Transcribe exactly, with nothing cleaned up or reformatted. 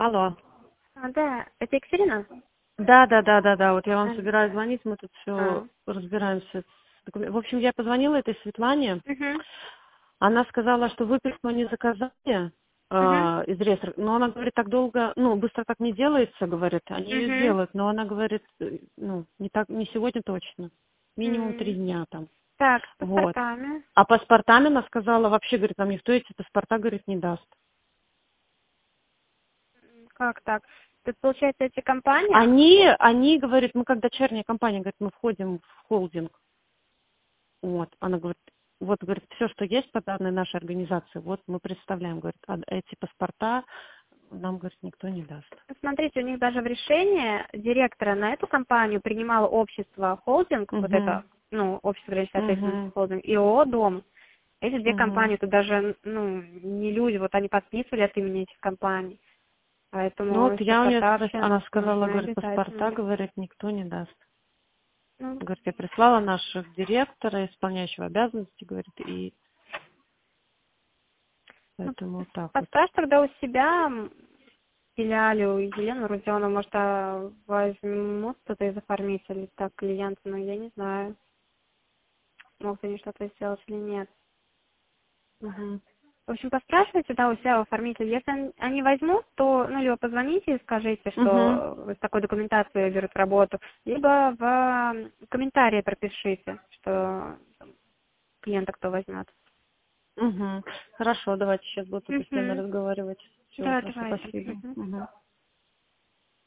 Алло. А, да, это Екатерина? Да, да, да, да, да. Вот я вам А, собираюсь звонить, мы тут а. все разбираемся. с докумен- В общем, я позвонила этой Светлане. Угу, Она сказала, что выписку не заказали угу, э, из реестра, но она говорит, так долго, ну, быстро так не делается, говорит, они ее угу. сделают, но она говорит, э, ну, не так, не сегодня точно, минимум три М. дня там, Так, с вот. паспортами. А паспортами она сказала, вообще, говорит, нам никто эти паспорта, говорит, не даст. Как так? Тут, получается, эти компания? Они, они, говорит, мы как дочерняя компания, говорит, мы входим в холдинг. Вот, она говорит, вот, говорит, все, что есть по данной нашей организации, вот мы представляем, говорит, а эти паспорта нам, говорит, никто не даст. Смотрите, у них даже в решении директора на эту компанию принимало общество холдинг, вот Угу, это, ну, общество ограниченной ответственности угу, холдинг, и ООО «Дом». Эти две угу. компании, тут даже, ну, не люди, вот они подписывали от имени этих компаний. Ну Поэтому вот из я у нее паспорта спросила, вообще она сказала, нужны говорит, паспорта, обязательно. говорит, никто не даст. Ну, Говорит, я прислала наших директора, исполняющего обязанности, говорит, и ну, поэтому вот так вот. поставь тогда у себя м, в филиале у Елены Родионовны, может, а, возьмут кто-то из оформителей, так, клиент, но я не знаю, могут они что-то сделать или нет. Угу, В общем, поспрашивайте, да, у себя у оформителей. Если он- они возьмут, то, ну, либо позвоните и скажите, угу, что вы с такой документацией берут работу, либо в м, комментарии пропишите, что клиента кто возьмет. угу. Хорошо, давайте сейчас буду с ними Угу. разговаривать. Все, Да, хорошо, давайте. спасибо. Мгм. Угу.